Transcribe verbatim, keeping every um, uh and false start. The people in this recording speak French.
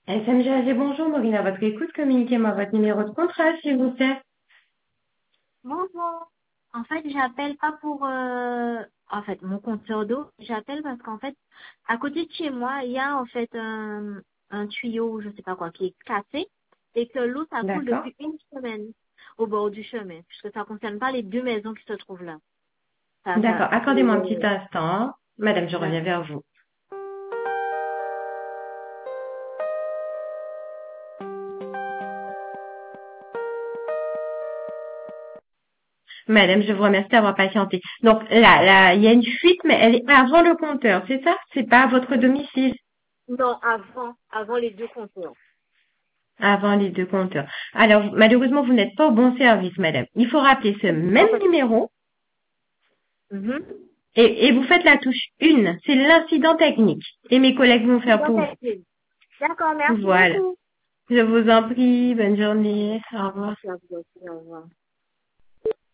S M G A G, bonjour, Maureen, à votre écoute, communiquez-moi votre numéro de contrat, s'il vous plaît. Bonjour. En fait, j'appelle pas pour euh, en fait mon compteur d'eau. J'appelle parce qu'en fait, à côté de chez moi, il y a en fait un, un tuyau, je sais pas quoi, qui est cassé et que l'eau ça coule D'accord. depuis une semaine au bord du chemin, puisque ça concerne pas les deux maisons qui se trouvent là. Ça, ça, D'accord, accordez-moi un petit euh, instant. Madame, je reviens d'accord. vers vous. Madame, je vous remercie d'avoir patienté. Donc là, là, il y a une fuite, mais elle est avant le compteur, c'est ça? C'est pas à votre domicile, Non, avant, avant les deux compteurs. avant les deux compteurs. Alors, malheureusement, vous n'êtes pas au bon service, madame. Il faut rappeler ce même En fait, numéro mhm. et, et vous faites la touche un. C'est l'incident technique. Et mes collègues vont faire pour D'accord, vous. merci Voilà. beaucoup. Je vous en prie. Bonne journée. Au revoir. Merci à vous aussi, au revoir.